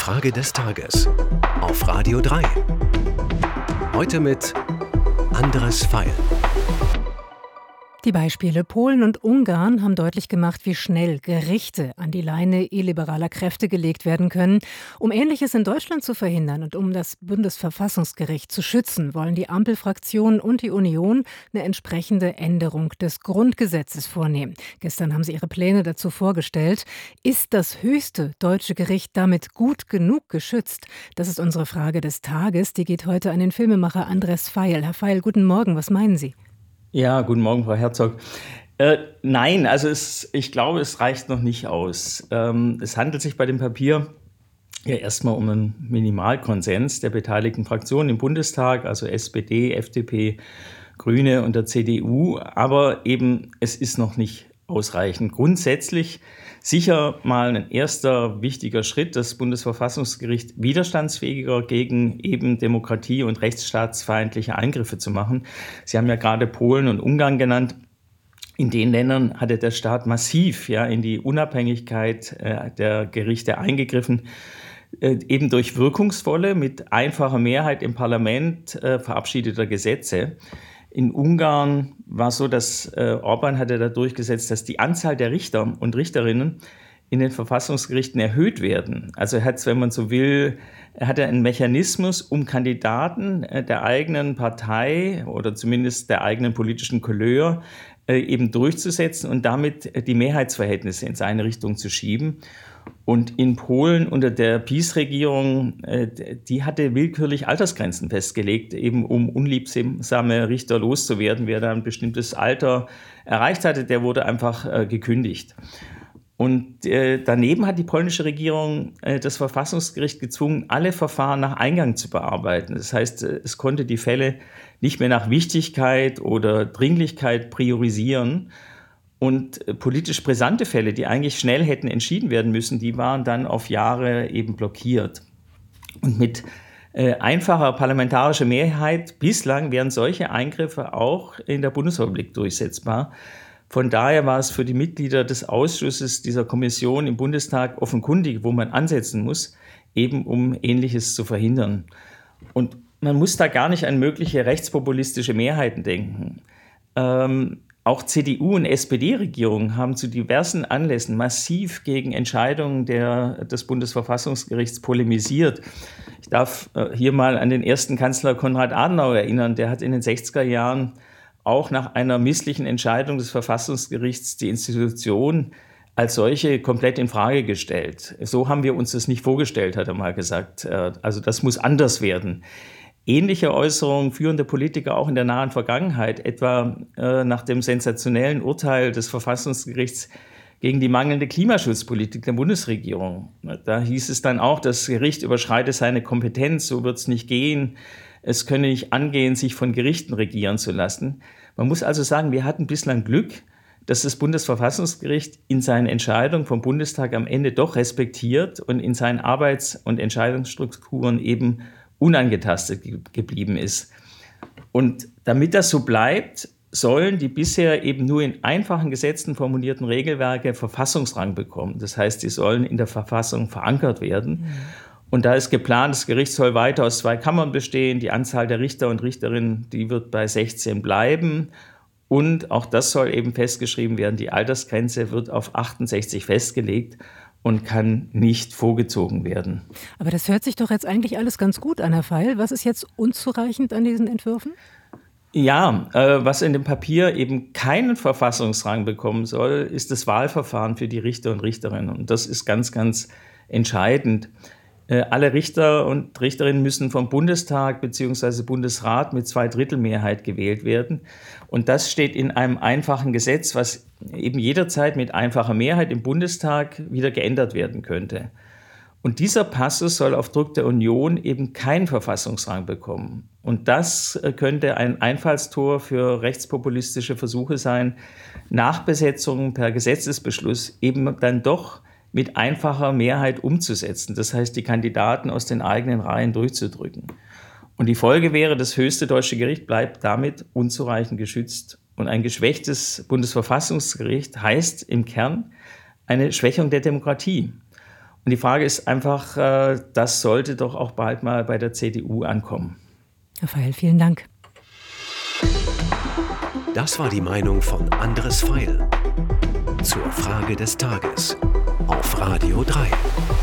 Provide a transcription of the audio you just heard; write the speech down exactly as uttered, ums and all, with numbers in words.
Frage des Tages auf Radio drei. Heute mit Andres Feil. Die Beispiele Polen und Ungarn haben deutlich gemacht, wie schnell Gerichte an die Leine illiberaler Kräfte gelegt werden können. Um Ähnliches in Deutschland zu verhindern und um das Bundesverfassungsgericht zu schützen, wollen die Ampelfraktionen und die Union eine entsprechende Änderung des Grundgesetzes vornehmen. Gestern haben sie ihre Pläne dazu vorgestellt. Ist das höchste deutsche Gericht damit gut genug geschützt? Das ist unsere Frage des Tages. Die geht heute an den Filmemacher Andres Feil. Herr Feil, guten Morgen. Was meinen Sie? Ja, guten Morgen, Frau Herzog. Äh, nein, also es, ich glaube, es reicht noch nicht aus. Ähm, es handelt sich bei dem Papier ja erstmal um einen Minimalkonsens der beteiligten Fraktionen im Bundestag, also S P D, F D P, Grüne und der C D U. Aber eben, es ist noch nicht ausreichend. Grundsätzlich sicher mal ein erster wichtiger Schritt, das Bundesverfassungsgericht widerstandsfähiger gegen eben Demokratie- und rechtsstaatsfeindliche Eingriffe zu machen. Sie haben ja gerade Polen und Ungarn genannt. In den Ländern hatte der Staat massiv ja, in die Unabhängigkeit äh, der Gerichte eingegriffen, äh, eben durch wirkungsvolle, mit einfacher Mehrheit im Parlament äh, verabschiedeter Gesetze. In Ungarn war es so, dass äh, Orbán hatte da durchgesetzt, dass die Anzahl der Richter und Richterinnen in den Verfassungsgerichten erhöht werden. Also er hat, wenn man so will, er hatte einen Mechanismus, um Kandidaten äh, der eigenen Partei oder zumindest der eigenen politischen Couleur äh, eben durchzusetzen und damit äh, die Mehrheitsverhältnisse in seine Richtung zu schieben. Und in Polen unter der PiS-Regierung, äh, die hatte willkürlich Altersgrenzen festgelegt, eben um unliebsame Richter loszuwerden. Wer da ein bestimmtes Alter erreicht hatte, der wurde einfach äh, gekündigt. Und äh, daneben hat die polnische Regierung äh, das Verfassungsgericht gezwungen, alle Verfahren nach Eingang zu bearbeiten. Das heißt, äh, es konnte die Fälle nicht mehr nach Wichtigkeit oder Dringlichkeit priorisieren. Und äh, politisch brisante Fälle, die eigentlich schnell hätten entschieden werden müssen, die waren dann auf Jahre eben blockiert. Und mit äh, einfacher parlamentarischer Mehrheit bislang wären solche Eingriffe auch in der Bundesrepublik durchsetzbar. Von daher war es für die Mitglieder des Ausschusses dieser Kommission im Bundestag offenkundig, wo man ansetzen muss, eben um Ähnliches zu verhindern. Und man muss da gar nicht an mögliche rechtspopulistische Mehrheiten denken. Ähm, auch C D U- und S P D-Regierungen haben zu diversen Anlässen massiv gegen Entscheidungen der, des Bundesverfassungsgerichts polemisiert. Ich darf äh, hier mal an den ersten Kanzler Konrad Adenauer erinnern. Der hat in den sechziger Jahren auch nach einer misslichen Entscheidung des Verfassungsgerichts die Institution als solche komplett in Frage gestellt. So haben wir uns das nicht vorgestellt, hat er mal gesagt. Also das muss anders werden. Ähnliche Äußerungen führende Politiker auch in der nahen Vergangenheit, etwa äh, nach dem sensationellen Urteil des Verfassungsgerichts gegen die mangelnde Klimaschutzpolitik der Bundesregierung. Da hieß es dann auch, das Gericht überschreite seine Kompetenz, so wird es nicht gehen. Es könne nicht angehen, sich von Gerichten regieren zu lassen. Man muss also sagen, wir hatten bislang Glück, dass das Bundesverfassungsgericht in seinen Entscheidungen vom Bundestag am Ende doch respektiert und in seinen Arbeits- und Entscheidungsstrukturen eben unangetastet ge- geblieben ist. Und damit das so bleibt, sollen die bisher eben nur in einfachen Gesetzen formulierten Regelwerke Verfassungsrang bekommen. Das heißt, sie sollen in der Verfassung verankert werden. Mhm. Und da ist geplant, das Gericht soll weiter aus zwei Kammern bestehen. Die Anzahl der Richter und Richterinnen, die wird bei sechzehn bleiben. Und auch das soll eben festgeschrieben werden. Die Altersgrenze wird auf achtundsechzig festgelegt und kann nicht vorgezogen werden. Aber das hört sich doch jetzt eigentlich alles ganz gut an, Herr Feil. Was ist jetzt unzureichend an diesen Entwürfen? Ja, äh, was in dem Papier eben keinen Verfassungsrang bekommen soll, ist das Wahlverfahren für die Richter und Richterinnen. Und das ist ganz, ganz entscheidend. Alle Richter und Richterinnen müssen vom Bundestag bzw. Bundesrat mit Zweidrittelmehrheit gewählt werden. Und das steht in einem einfachen Gesetz, was eben jederzeit mit einfacher Mehrheit im Bundestag wieder geändert werden könnte. Und dieser Passus soll auf Druck der Union eben keinen Verfassungsrang bekommen. Und das könnte ein Einfallstor für rechtspopulistische Versuche sein, Nachbesetzungen per Gesetzesbeschluss eben dann doch mit einfacher Mehrheit umzusetzen. Das heißt, die Kandidaten aus den eigenen Reihen durchzudrücken. Und die Folge wäre, das höchste deutsche Gericht bleibt damit unzureichend geschützt. Und ein geschwächtes Bundesverfassungsgericht heißt im Kern eine Schwächung der Demokratie. Und die Frage ist einfach, äh, das sollte doch auch bald mal bei der C D U ankommen. Herr Feil, vielen Dank. Das war die Meinung von Andres Feil zur Frage des Tages auf Radio drei.